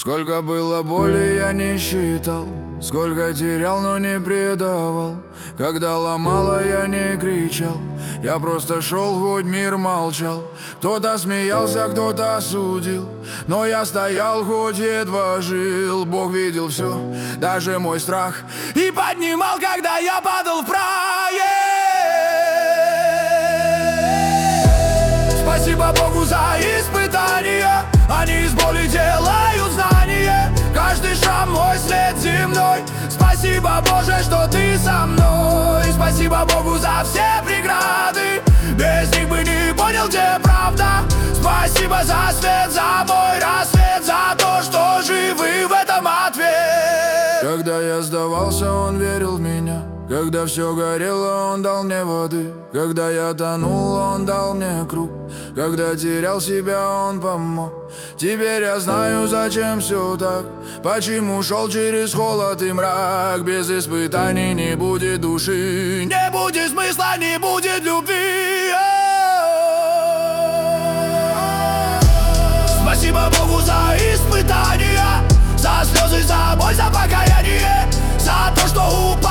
Сколько было боли, я не считал, сколько терял, но не предавал. Когда ломало, я не кричал, я просто шел, хоть мир молчал. Кто-то смеялся, кто-то осудил, но я стоял, хоть едва жил. Бог видел все, даже мой страх, и поднимал, когда я падал в прае. Спасибо Богу за испытания, они из боли делают знание. Каждый шрам мой след земной. Спасибо, Боже, что ты со мной. Спасибо Богу за все преграды, без них бы не понял, где правда. Спасибо за свет, за мой рассвет, за то, что живы в этом ответ. Когда я сдавался, он верил в меня. Когда все горело, он дал мне воды. Когда я тонул, он дал мне круг. Когда терял себя, он помог. Теперь я знаю, зачем все так, почему шел через холод и мрак. Без испытаний не будет души, не будет смысла, не будет любви. Спасибо Богу за испытания, за слезы, за боль, за покаяние, за то, что упал.